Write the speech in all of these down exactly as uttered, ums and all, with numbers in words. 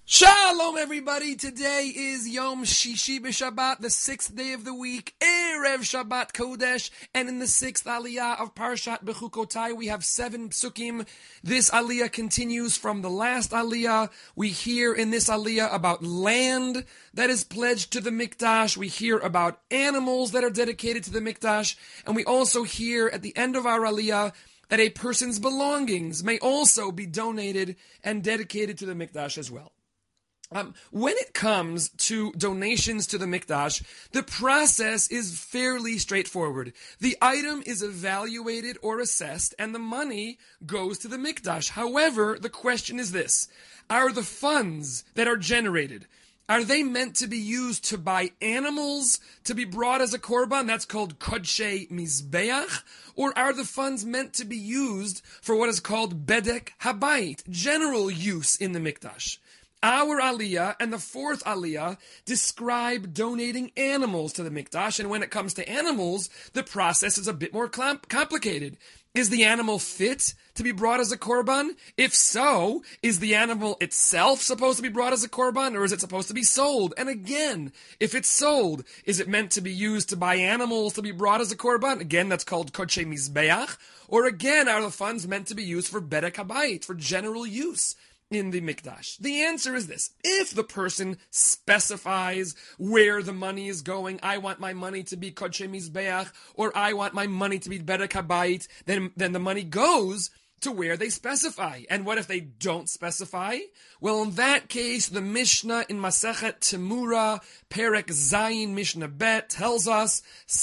Shalom, everybody. Today is Yom Shishi b'Shabbat, the sixth day of the week, Erev Shabbat Kodesh, and in the sixth Aliyah of Parshat Bechukotai, we have seven psukim. This Aliyah continues from the last Aliyah. We hear in this Aliyah about land that is pledged to the Mikdash. We hear about animals that are dedicated to the Mikdash, and we also hear at the end of our Aliyah that a person's belongings may also be donated and dedicated to the Mikdash as well. Um, when it comes to donations to the Mikdash, the process is fairly straightforward. The item is evaluated or assessed, and the money goes to the Mikdash. However, the question is this: are the funds that are generated, are they meant to be used to buy animals to be brought as a korban? That's called kodshei mizbeach. Or are the funds meant to be used for what is called bedek habayit, general use in the Mikdash? Our Aliyah and the fourth Aliyah describe donating animals to the Mikdash, and when it comes to animals, the process is a bit more complicated. Is the animal fit to be brought as a korban? If so, is the animal itself supposed to be brought as a korban, or is it supposed to be sold? And again, if it's sold, is it meant to be used to buy animals to be brought as a korban? Again, that's called kodshei mizbeach. Or again, are the funds meant to be used for bedek habayit, for general use in the Mikdash? The answer is this: if the person specifies where the money is going, I want my money to be kodshei mizbeach, or I want my money to be bedek habayit, then, then the money goes to where they specify. And what if they don't specify? Well, in that case, the Mishnah in Masechet Temura, Perek Zayin Mishnah Bet, tells us,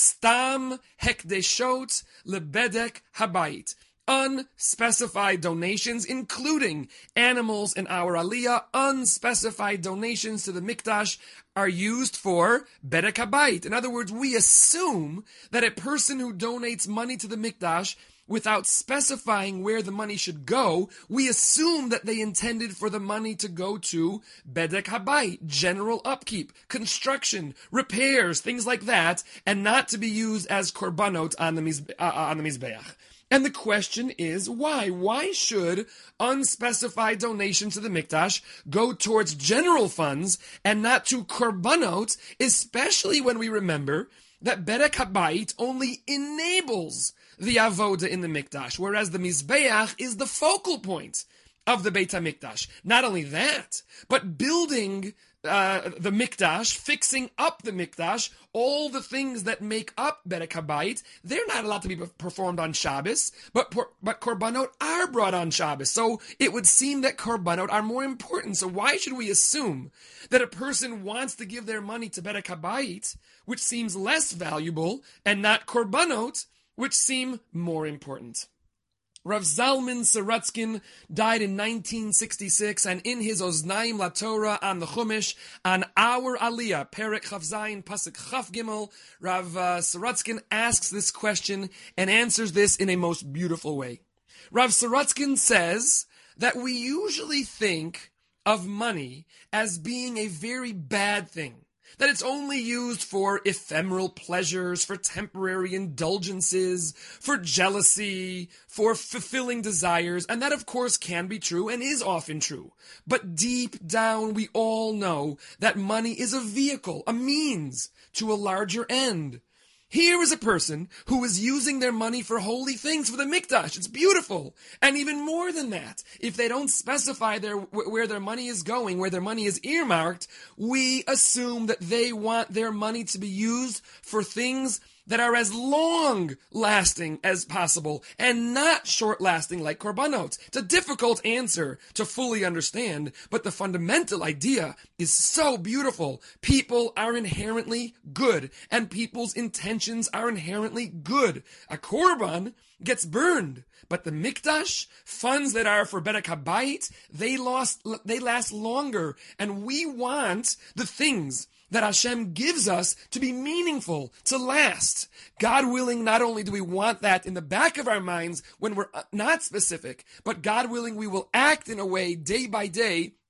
Stam hekdeshot lebedek habayit. Unspecified donations, including animals in our Aliyah, unspecified donations to the Mikdash are used for bedek habayit. In other words, we assume that a person who donates money to the Mikdash without specifying where the money should go, we assume that they intended for the money to go to bedek habayit, general upkeep, construction, repairs, things like that, and not to be used as korbanot on the mizbe- uh, on the mizbeach. And the question is, why? Why should unspecified donations to the Mikdash go towards general funds and not to korbanot, especially when we remember that bedek habayit only enables the avoda in the Mikdash, whereas the Mizbeach is the focal point of the Beit HaMikdash. Not only that, but building uh, the Mikdash, fixing up the Mikdash, all the things that make up bedek habayit, they're not allowed to be performed on Shabbos, but but korbanot are brought on Shabbos. So it would seem that korbanot are more important. So why should we assume that a person wants to give their money to bedek habayit, which seems less valuable, and not korbanot, which seem more important? Rav Zalman Saratskin died in nineteen sixty-six, and in his Oznaim LaTorah on the Chumash, on our Aliyah, Perek Chav Zayin, Pasuk Chaf Gimel, Rav uh, Saratskin asks this question and answers this in a most beautiful way. Rav Saratskin says that we usually think of money as being a very bad thing, that it's only used for ephemeral pleasures, for temporary indulgences, for jealousy, for fulfilling desires, and that of course can be true and is often true. But deep down we all know that money is a vehicle, a means to a larger end. Here is a person who is using their money for holy things, for the Mikdash. It's beautiful. And even more than that, if they don't specify their, where their money is going, where their money is earmarked, we assume that they want their money to be used for things that are as long-lasting as possible and not short-lasting like korbanot. It's a difficult answer to fully understand, but the fundamental idea is so beautiful. People are inherently good, and people's intentions are inherently good. A korban gets burned, but the Mikdash, funds that are for bedek habayit, they lost, they last longer, and we want the things that Hashem gives us to be meaningful, to last. God willing, not only do we want that in the back of our minds when we're not specific, but God willing, we will act in a way day by day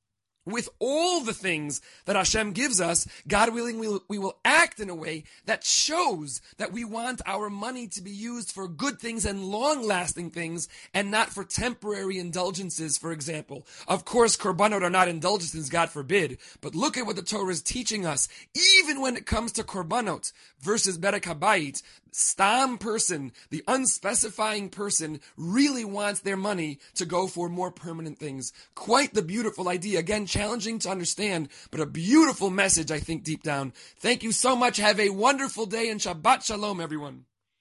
with all the things that Hashem gives us, God willing, we will, we will act in a way that shows that we want our money to be used for good things and long-lasting things, and not for temporary indulgences, for example. Of course, korbanot are not indulgences, God forbid, but look at what the Torah is teaching us. Even when it comes to korbanot versus berek habayit, stam person, the unspecifying person, really wants their money to go for more permanent things. Quite the beautiful idea. Again, challenging to understand, but a beautiful message, I think, deep down. Thank you so much. Have a wonderful day, and Shabbat Shalom, everyone.